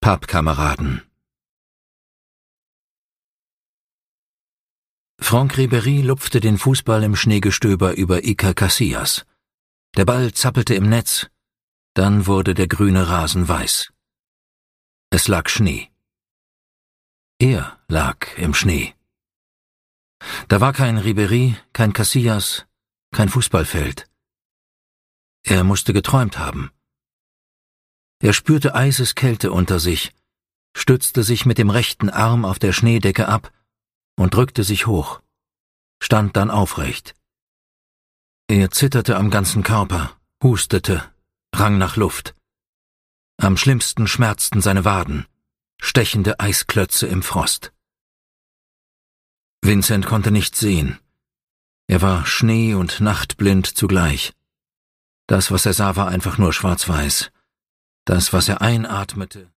Pappkameraden. Franck Ribéry lupfte den Fußball im Schneegestöber über Iker Casillas. Der Ball zappelte im Netz, dann wurde der grüne Rasen weiß. Es lag Schnee. Er lag im Schnee. Da war kein Ribéry, kein Casillas, kein Fußballfeld. Er musste geträumt haben. Er spürte Eiseskälte unter sich, stützte sich mit dem rechten Arm auf der Schneedecke ab und drückte sich hoch, stand dann aufrecht. Er zitterte am ganzen Körper, hustete, rang nach Luft. Am schlimmsten schmerzten seine Waden, stechende Eisklötze im Frost. Vincent konnte nichts sehen. Er war schnee- und nachtblind zugleich. Das, was er sah, war einfach nur schwarz-weiß. Das, was er einatmete,